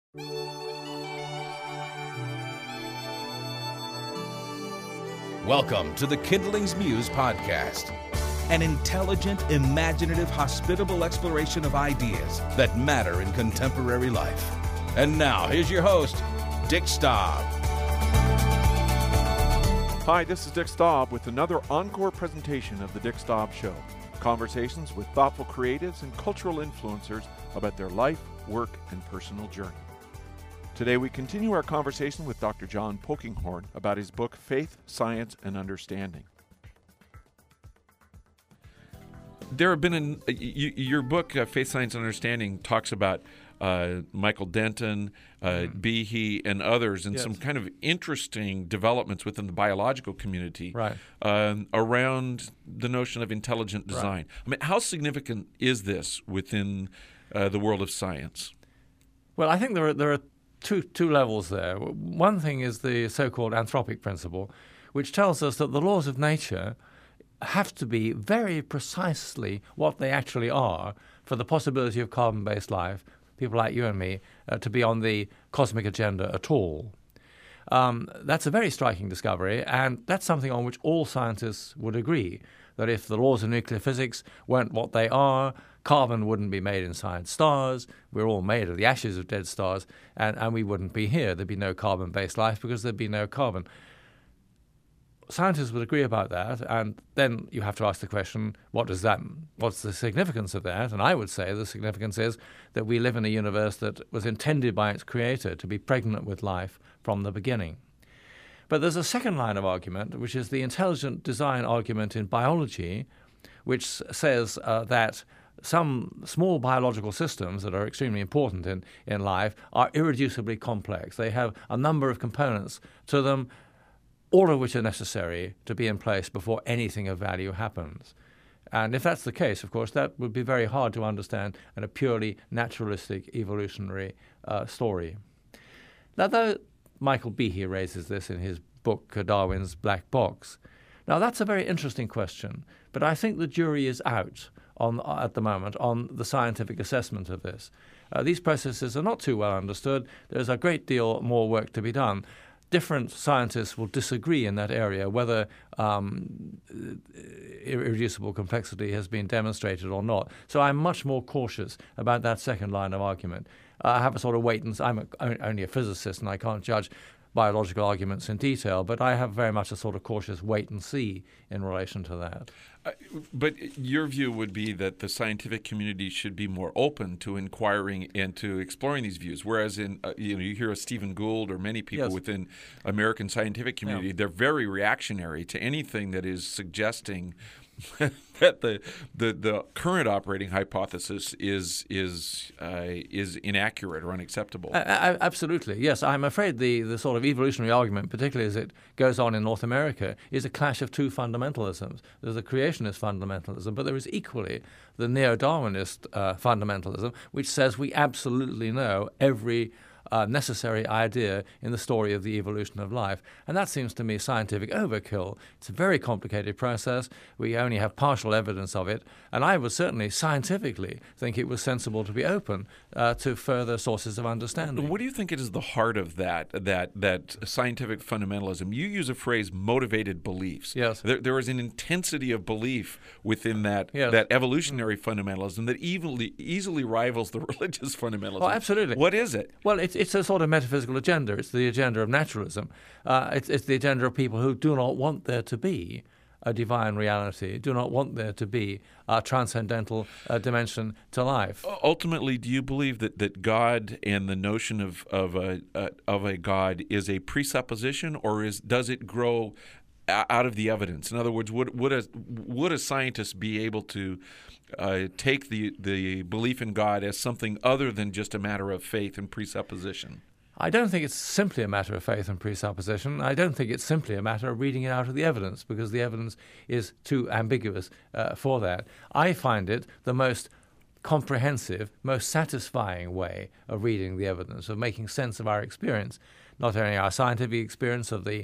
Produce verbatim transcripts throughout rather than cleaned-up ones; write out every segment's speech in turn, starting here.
Welcome to the Kindling's Muse podcast, an intelligent, imaginative, hospitable exploration of ideas that matter in contemporary life. And now, here's your host, Dick Staub. Hi, this is Dick Staub with another encore presentation of The Dick Staub Show. Conversations with thoughtful creatives and cultural influencers about their life, work, and personal journey. Today we continue our conversation with Doctor John Polkinghorne about his book, Faith, Science, and Understanding. There have been, an, you, your book, uh, Faith, Science, and Understanding, talks about uh, Michael Denton, uh, mm-hmm. Behe, and others, and yes. some kind of interesting developments within the biological community right. um, around the notion of intelligent design. Right. I mean, how significant is this within uh, the world of science? Well, I think there are there are two two levels there. One thing is the so-called anthropic principle, which tells us that the laws of nature have to be very precisely what they actually are for the possibility of carbon-based life, people like you and me, uh, to be on the cosmic agenda at all. Um, that's a very striking discovery, and that's something on which all scientists would agree, that if the laws of nuclear physics weren't what they are, carbon wouldn't be made inside stars. We're all made of the ashes of dead stars, and, and we wouldn't be here. There'd be no carbon-based life because there'd be no carbon. Scientists would agree about that, and then you have to ask the question, what does that, what's the significance of that? And I would say the significance is that we live in a universe that was intended by its creator to be pregnant with life from the beginning. But there's a second line of argument, which is the intelligent design argument in biology, which says uh, that some small biological systems that are extremely important in, in life are irreducibly complex. They have a number of components to them, all of which are necessary to be in place before anything of value happens. And if that's the case, of course, that would be very hard to understand in a purely naturalistic evolutionary uh, story. Now, though Michael Behe raises this in his book, Darwin's Black Box, now that's a very interesting question, but I think the jury is out on, at the moment on the scientific assessment of this. Uh, these processes are not too well understood. There's a great deal more work to be done. Different scientists will disagree in that area whether um, irreducible complexity has been demonstrated or not. So I'm much more cautious about that second line of argument. Uh, I have a sort of wait and I'm a, only a physicist and I can't judge biological arguments in detail, but I have very much a sort of cautious wait and see in relation to that. Uh, but your view would be that the scientific community should be more open to inquiring and to exploring these views, whereas in uh, you know you hear of Stephen Gould or many people yes. within American scientific community, yeah. they're very reactionary to anything that is suggesting that the, the the current operating hypothesis is is uh, is inaccurate or unacceptable. Uh, absolutely, yes. I'm afraid the, the sort of evolutionary argument, particularly as it goes on in North America, is a clash of two fundamentalisms. There's the creationist fundamentalism, but there is equally the neo-Darwinist uh, fundamentalism, which says we absolutely know every Uh, necessary idea in the story of the evolution of life. And that seems to me scientific overkill. It's a very complicated process. We only have partial evidence of it. And I would certainly scientifically think it was sensible to be open uh, to further sources of understanding. What do you think is the heart of that, that, that scientific fundamentalism? You use a phrase, motivated beliefs. Yes. There, there is an intensity of belief within that, yes. that evolutionary fundamentalism that easily, easily rivals the religious fundamentalism. Oh, absolutely. What is it? Well, it's It's a sort of metaphysical agenda. It's the agenda of naturalism. Uh, it's, it's the agenda of people who do not want there to be a divine reality, do not want there to be a transcendental uh, dimension to life. Ultimately, do you believe that, that God and the notion of of a uh, of a God is a presupposition, or is does it grow out of the evidence? In other words, would would a would a scientist be able to uh, take the the belief in God as something other than just a matter of faith and presupposition? I don't think it's simply a matter of faith and presupposition. I don't think it's simply a matter of reading it out of the evidence, because the evidence is too ambiguous uh, for that. I find it the most comprehensive, most satisfying way of reading the evidence, of making sense of our experience, not only our scientific experience of the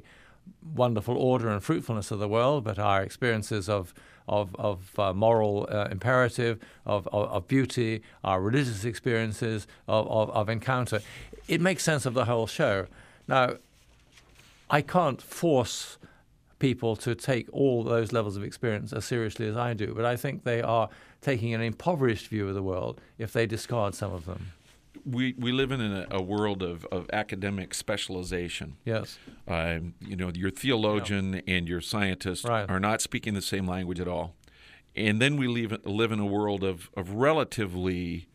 wonderful order and fruitfulness of the world, but our experiences of of, of uh, moral uh, imperative, of, of, of beauty, our religious experiences of, of, of encounter. It makes sense of the whole show. Now, I can't force people to take all those levels of experience as seriously as I do, but I think they are taking an impoverished view of the world if they discard some of them. We we live in a, a world of, of academic specialization. Yes. Uh, you know, your theologian yeah. and your scientist right. are not speaking the same language at all. And then we live, live in a world of, of relatively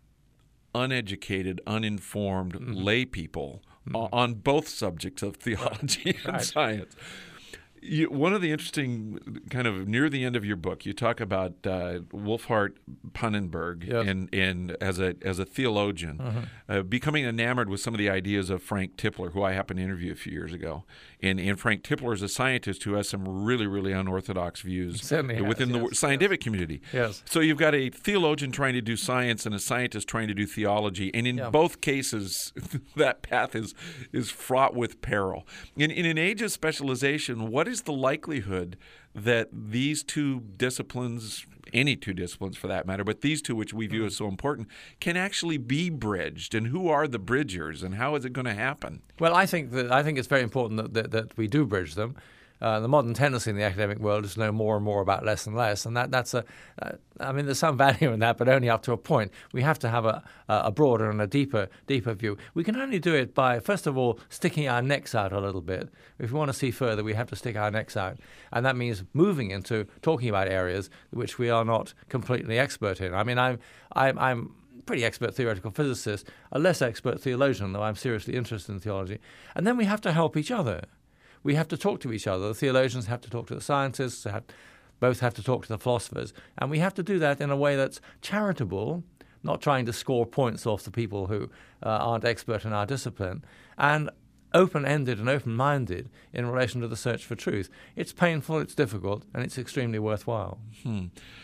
uneducated, uninformed mm-hmm. lay people mm-hmm. on both subjects of theology right. and right. science. You, one of the interesting, kind of near the end of your book, you talk about uh, Wolfhart Pannenberg yes. and, and as a as a theologian, mm-hmm. uh, becoming enamored with some of the ideas of Frank Tipler, who I happened to interview a few years ago. And, and Frank Tipler is a scientist who has some really, really unorthodox views Certainly within has, the yes, scientific yes. community. Yes. So you've got a theologian trying to do science and a scientist trying to do theology, and in yeah. both cases, that path is is fraught with peril. In, in an age of specialization, what is the likelihood that these two disciplines, any two disciplines for that matter, but these two which we view mm. as so important, can actually be bridged? And who are the bridgers, and how is it going to happen? Well, I think that I think it's very important that, that, that we do bridge them. Uh, the modern tendency in the academic world is to know more and more about less and less, and that that's a. Uh, I mean, there's some value in that, but only up to a point. We have to have a a broader and a deeper deeper view. We can only do it by, first of all, sticking our necks out a little bit. If we want to see further, we have to stick our necks out, and that means moving into talking about areas which we are not completely expert in. I mean, I'm I'm I'm. pretty expert theoretical physicist, a less expert theologian, though I'm seriously interested in theology. And then we have to help each other. We have to talk to each other. The theologians have to talk to the scientists, have, both have to talk to the philosophers. And we have to do that in a way that's charitable, not trying to score points off the people who uh, aren't expert in our discipline, and open-ended and open-minded in relation to the search for truth. It's painful, it's difficult, and it's extremely worthwhile. Hmm.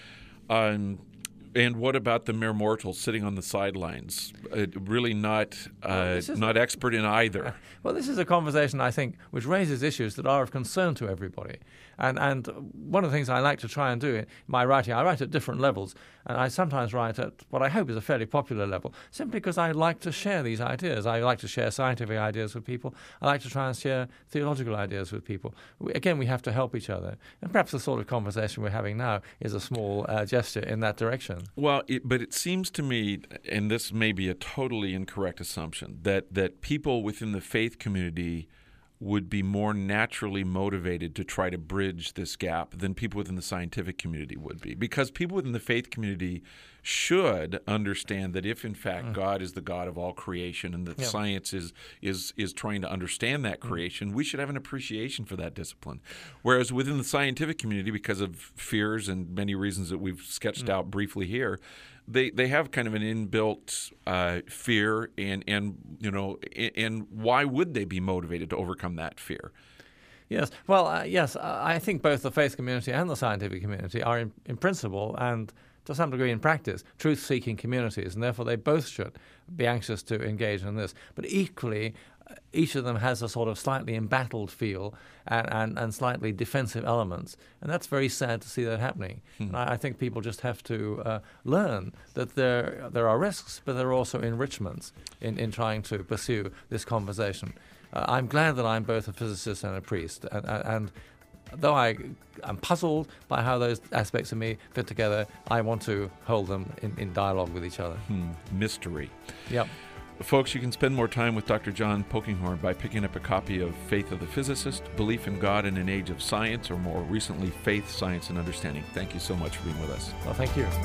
Um, and what about the mere mortals sitting on the sidelines, uh, really not uh, well, not expert in either? Well, this is a conversation, I think, which raises issues that are of concern to everybody. And and one of the things I like to try and do in my writing, I write at different levels, and I sometimes write at what I hope is a fairly popular level, simply because I like to share these ideas. I like to share scientific ideas with people. I like to try and share theological ideas with people. We, again, we have to help each other. And perhaps the sort of conversation we're having now is a small uh, gesture in that direction. Well, it, but it seems to me, and this may be a totally incorrect assumption, that, that people within the faith community would be more naturally motivated to try to bridge this gap than people within the scientific community would be. Because people within the faith community should understand that if, in fact, mm. God is the God of all creation and that yeah. science is, is is trying to understand that creation, mm. we should have an appreciation for that discipline. Whereas within the scientific community, because of fears and many reasons that we've sketched mm. out briefly here, They they have kind of an inbuilt uh, fear, and, and you know, and, and why would they be motivated to overcome that fear? Yes, well, uh, yes, I think both the faith community and the scientific community are, in, in principle and to some degree in practice, truth-seeking communities, and therefore they both should be anxious to engage in this. But equally, each of them has a sort of slightly embattled feel and, and, and slightly defensive elements. And that's very sad to see that happening. Hmm. And I, I think people just have to uh, learn that there there are risks, but there are also enrichments in, in trying to pursue this conversation. Uh, I'm glad that I'm both a physicist and a priest. And, and, and though I, I'm puzzled by how those aspects of me fit together, I want to hold them in, in dialogue with each other. Hmm. Mystery. Yep. Folks, you can spend more time with Doctor John Polkinghorne by picking up a copy of Faith of the Physicist, Belief in God in an Age of Science, or more recently, Faith, Science, and Understanding. Thank you so much for being with us. Well, thank you.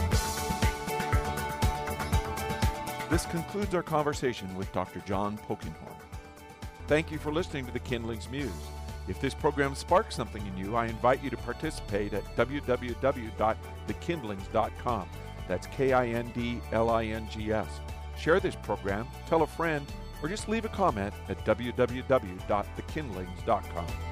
This concludes our conversation with Doctor John Polkinghorne. Thank you for listening to the Kindlings Muse. If this program sparks something in you, I invite you to participate at w w w dot the kindlings dot com. That's K I N D L I N G S. Share this program, tell a friend, or just leave a comment at w w w dot the kindlings dot com.